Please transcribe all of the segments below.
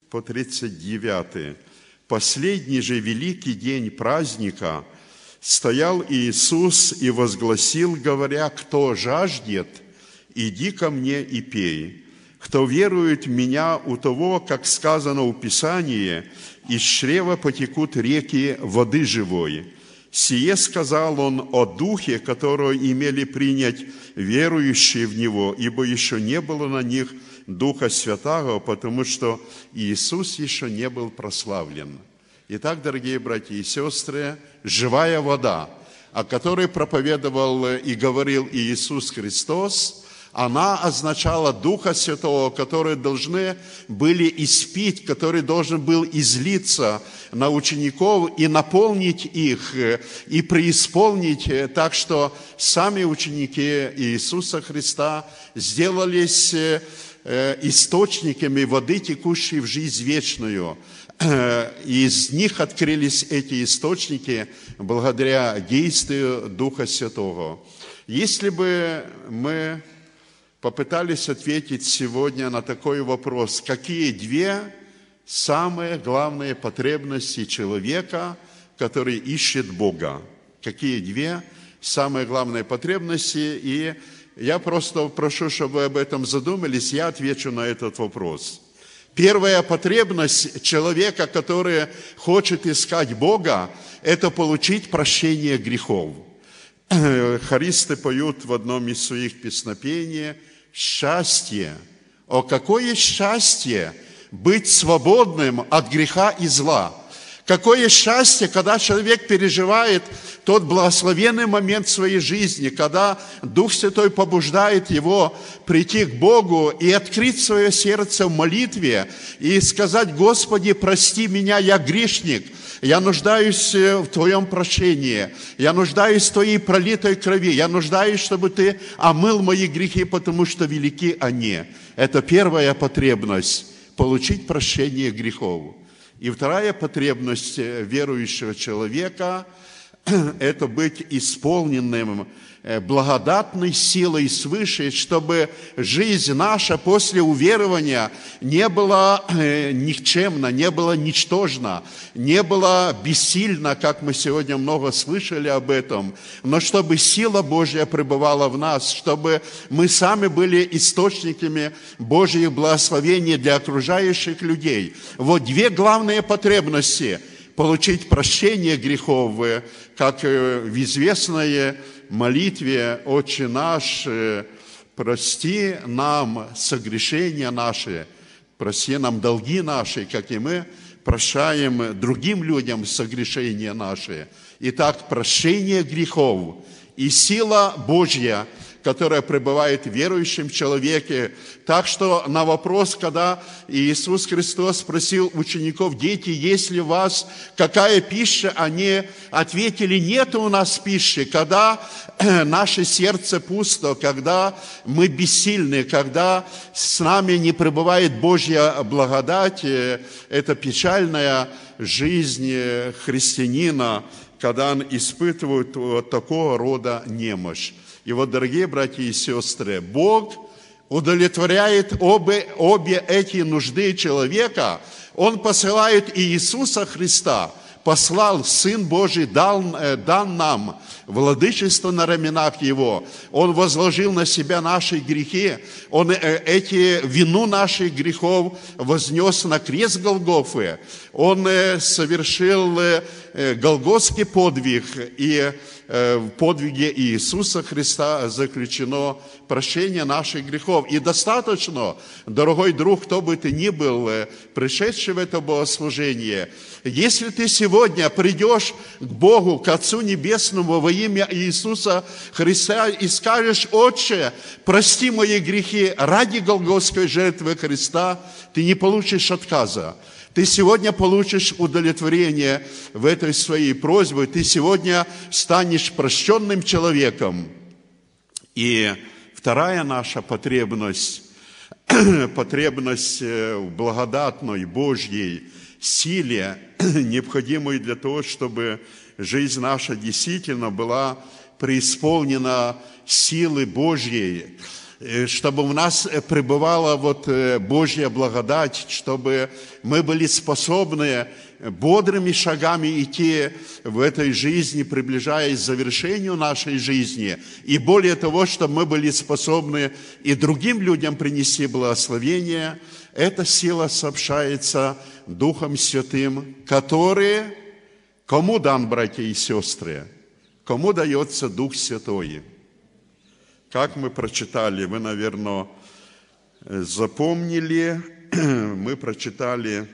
по 39. «Последний же великий день праздника стоял Иисус и возгласил, говоря: кто жаждет, иди ко мне и пей. Кто верует в Меня, у того, как сказано в Писании, из чрева потекут реки воды живой. Сие сказал Он о Духе, которого имели принять верующие в Него, ибо еще не было на них Духа Святаго, потому что Иисус еще не был прославлен». Итак, дорогие братья и сестры, живая вода, о которой проповедовал и говорил Иисус Христос, она означала Духа Святого, который должны были испить, который должен был излиться на учеников и наполнить их, и преисполнить, так что сами ученики Иисуса Христа сделались источниками воды, текущей в жизнь вечную. Из них открылись эти источники благодаря действию Духа Святого. Если бы мы попытались ответить сегодня на такой вопрос: какие две самые главные потребности человека, который ищет Бога? Какие две самые главные потребности? И я просто прошу, чтобы вы об этом задумались, я отвечу на этот вопрос. Первая потребность человека, который хочет искать Бога, это получить прощение грехов. Хористы поют в одном из своих песнопений: «Счастье! О, какое счастье быть свободным от греха и зла! Какое счастье, когда человек переживает тот благословенный момент в своей жизни, когда Дух Святой побуждает его прийти к Богу и открыть свое сердце в молитве и сказать: Господи, прости меня, я грешник, я нуждаюсь в Твоем прощении, я нуждаюсь в Твоей пролитой крови, я нуждаюсь, чтобы Ты омыл мои грехи, потому что велики они». Это первая потребность – получить прощение грехов. И вторая потребность верующего человека – это быть исполненным благодатной силой свыше, чтобы жизнь наша после уверования не была никчемна, не была ничтожна, не была бессильна, как мы сегодня много слышали об этом, но чтобы сила Божья пребывала в нас, чтобы мы сами были источниками Божьих благословений для окружающих людей. Вот две главные потребности – получить прощение грехов, как в известной молитве «Отче наш, прости нам согрешения наши, прости нам долги наши, как и мы прощаем другим людям согрешения наши». Итак, прощение грехов и сила Божья, которая пребывает в верующем человеке. Так что на вопрос, когда Иисус Христос спросил учеников: «Дети, есть ли у вас какая пища?», они ответили: «Нет у нас пищи». Когда наше сердце пусто, когда мы бессильны, когда с нами не пребывает Божья благодать, это печальная жизнь христианина, когда он испытывает вот такого рода немощь. И вот, дорогие братья и сестры, Бог удовлетворяет обе эти нужды человека. Он посылает Иисуса Христа, послал Сын Божий, дан нам владычество на раменах Его. Он возложил на себя наши грехи. Он вину наших грехов вознес на крест Голгофы. Он совершил голгофский подвиг, и в подвиге Иисуса Христа заключено прощение наших грехов. И достаточно, дорогой друг, кто бы ты ни был, пришедший в это богослужение, если ты сегодня придешь к Богу, к Отцу Небесному во имя Иисуса Христа и скажешь: «Отче, прости мои грехи», ради голгофской жертвы Христа, ты не получишь отказа. Ты сегодня получишь удовлетворение в этой своей просьбе, ты сегодня станешь прощенным человеком. И вторая наша потребность в благодатной Божьей силе, необходимой для того, чтобы жизнь наша действительно была преисполнена силы Божьей. чтобы в нас пребывала вот Божья благодать, чтобы мы были способны бодрыми шагами идти в этой жизни, приближаясь к завершению нашей жизни. И более того, чтобы мы были способны и другим людям принести благословение. Эта сила сообщается Духом Святым, который, кому дан, братья и сестры? Кому дается Дух Святой? Как мы прочитали, вы, наверное, запомнили, мы прочитали: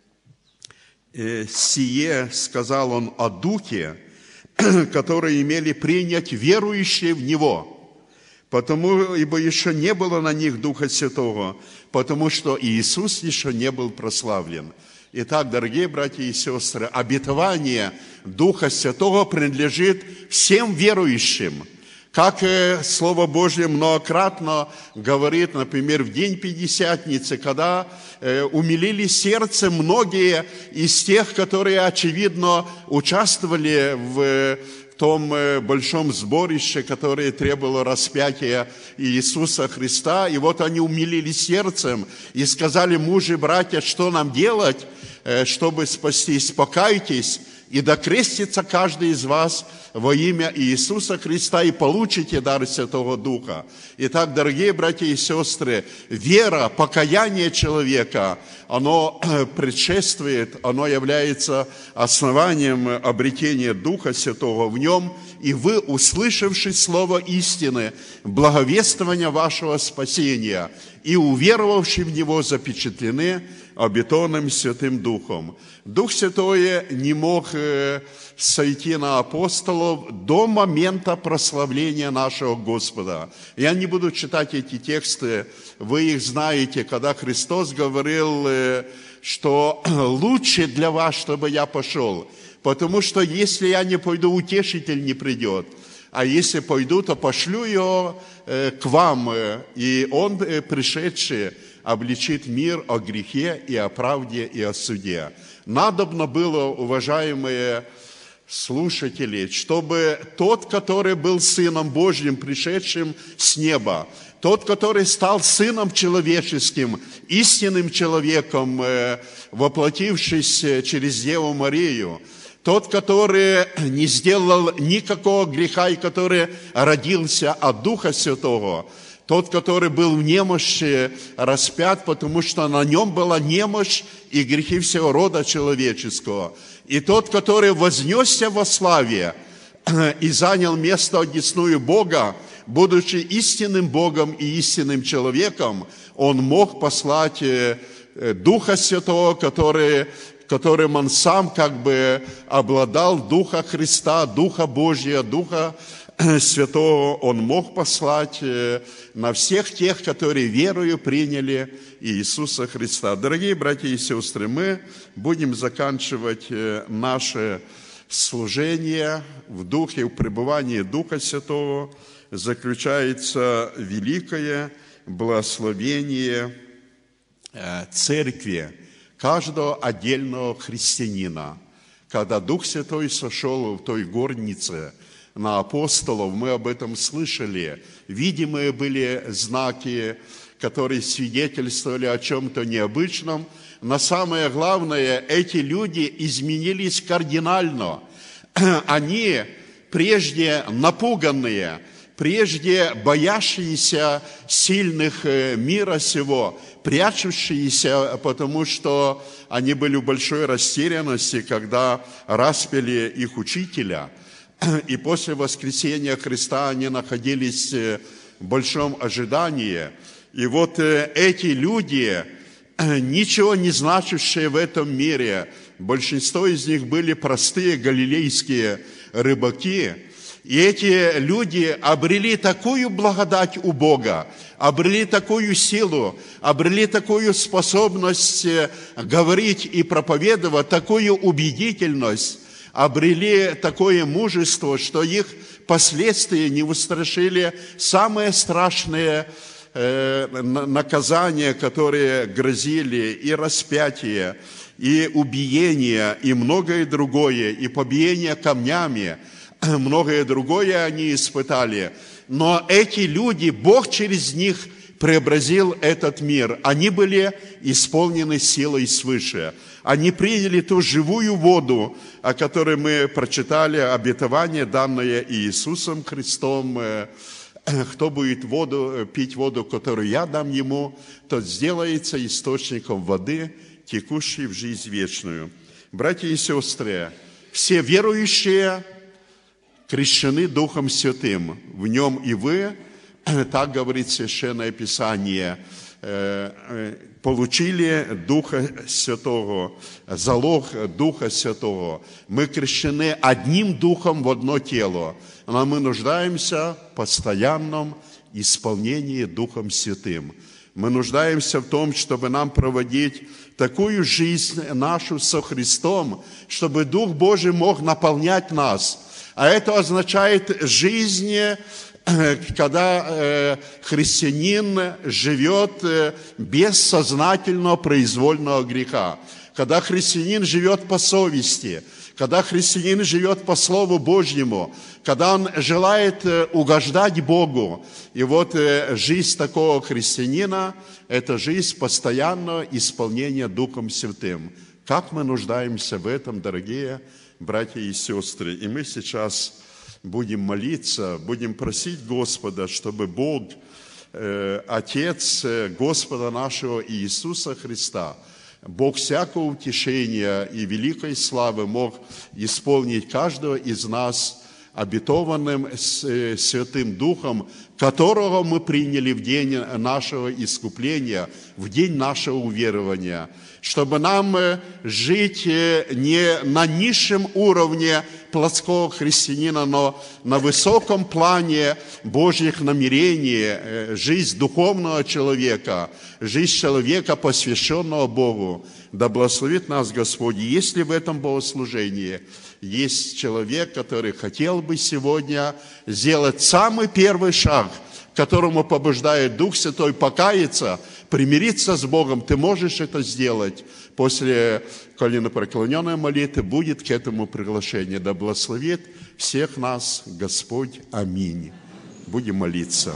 «Сие сказал он о Духе, который имели принять верующие в Него, потому, ибо еще не было на них Духа Святого, потому что Иисус еще не был прославлен». Итак, дорогие братья и сестры, обетование Духа Святого принадлежит всем верующим. Как Слово Божье многократно говорит, например, в день Пятидесятницы, когда умилились сердце многие из тех, которые, очевидно, участвовали в том большом сборище, которое требовало распятия Иисуса Христа. И вот они умилились сердцем и сказали: мужи, братья, что нам делать, чтобы спастись? Покайтесь, и докрестится каждый из вас во имя Иисуса Христа, и получите дар Святого Духа. Итак, дорогие братья и сестры, вера, покаяние человека, оно предшествует, оно является основанием обретения Духа Святого в нем, и вы, услышавши слово истины, благовествования вашего спасения, и уверовавши в него, запечатлены обетованным Святым Духом. Дух Святой не мог сойти на апостолов до момента прославления нашего Господа. Я не буду читать эти тексты, вы их знаете, когда Христос говорил, что лучше для вас, чтобы я пошел, потому что если я не пойду, утешитель не придет. А если пойду, то пошлю его к вам, и он, пришедший, обличит мир о грехе и о правде и о суде. Надобно было, уважаемые слушатели, чтобы тот, который был Сыном Божьим, пришедшим с неба, тот, который стал Сыном человеческим, истинным человеком, воплотившись через Деву Марию, тот, который не сделал никакого греха и который родился от Духа Святого, тот, который был в немощи распят, потому что на нем была немощь и грехи всего рода человеческого. И тот, который вознесся во славе и занял место одесную Бога, будучи истинным Богом и истинным человеком, он мог послать Духа Святого, которым он сам как бы обладал, Духа Христа, Духа Божия, Духа Святого он мог послать на всех тех, которые верою приняли Иисуса Христа. Дорогие братья и сестры, мы будем заканчивать наше служение в Духе, в пребывании Духа Святого. Заключается великое благословение церкви, каждого отдельного христианина. Когда Дух Святой сошел в той горнице на апостолов, мы об этом слышали. Видимые были знаки, которые свидетельствовали о чем-то необычном. Но самое главное, эти люди изменились кардинально. Они, прежде напуганные, прежде боящиеся сильных мира сего, прячущиеся, потому что они были в большой растерянности, когда распяли их учителя. И после воскресения Христа они находились в большом ожидании. И вот эти люди, ничего не значащие в этом мире, большинство из них были простые галилейские рыбаки. И эти люди обрели такую благодать у Бога, обрели такую силу, обрели такую способность говорить и проповедовать, такую убедительность, обрели такое мужество, что их последствия не устрашили самые страшные наказания, которые грозили, и распятие, и убиение, и многое другое, и побиение камнями, многое другое они испытали. но эти люди, Бог через них преобразил этот мир. Они были исполнены силой свыше. Они приняли ту живую воду, о которой мы прочитали, обетование, данное Иисусом Христом. Кто будет пить воду, которую я дам ему, тот сделается источником воды, текущей в жизнь вечную. Братья и сестры, все верующие крещены Духом Святым. В нем и вы, так говорит Священное Писание, получили Духа Святого, залог Духа Святого. Мы крещены одним Духом в одно тело, но мы нуждаемся в постоянном исполнении Духом Святым. Мы нуждаемся в том, чтобы нам проводить такую жизнь нашу со Христом, чтобы Дух Божий мог наполнять нас. А это означает жизнь, когда христианин живет без сознательного произвольного греха, когда христианин живет по совести, когда христианин живет по Слову Божьему, когда он желает угождать Богу. И вот жизнь такого христианина – это жизнь постоянного исполнения Духом Святым. Как мы нуждаемся в этом, дорогие братья и сестры. И мы сейчас будем молиться, будем просить Господа, чтобы Бог, Отец Господа нашего Иисуса Христа, Бог всякого утешения и великой славы мог исполнить каждого из нас обетованным Святым Духом, которого мы приняли в день нашего искупления, в день нашего уверования, чтобы нам жить не на низшем уровне плотского христианина, но на высоком плане Божьих намерений, жизнь духовного человека, жизнь человека, посвященного Богу. Да благословит нас Господь. Если в этом богослужении есть человек, который хотел бы сегодня сделать самый первый шаг, которому побуждает Дух Святой покаяться, примириться с Богом, ты можешь это сделать. После коленопреклоненной молитвы будет к этому приглашение. Да благословит всех нас Господь. Аминь. Будем молиться.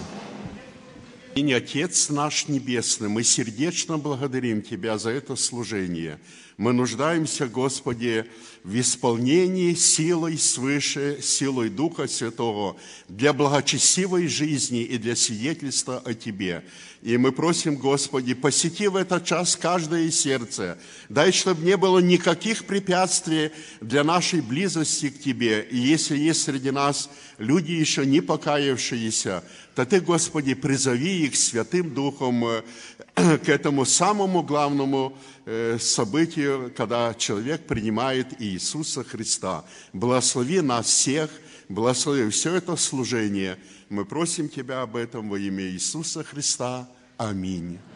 И Отец наш Небесный, мы сердечно благодарим Тебя за это служение. Мы нуждаемся, Господи, в исполнении силой свыше, силой Духа Святого для благочестивой жизни и для свидетельства о Тебе. И мы просим, Господи, посети в этот час каждое сердце. Дай, чтобы не было никаких препятствий для нашей близости к Тебе. И если есть среди нас люди, еще не покаявшиеся, то Ты, Господи, призови их Святым Духом к этому самому главному событию, когда человек принимает Иисуса Христа. Благослови нас всех, благослови все это служение. Мы просим Тебя об этом во имя Иисуса Христа. Аминь.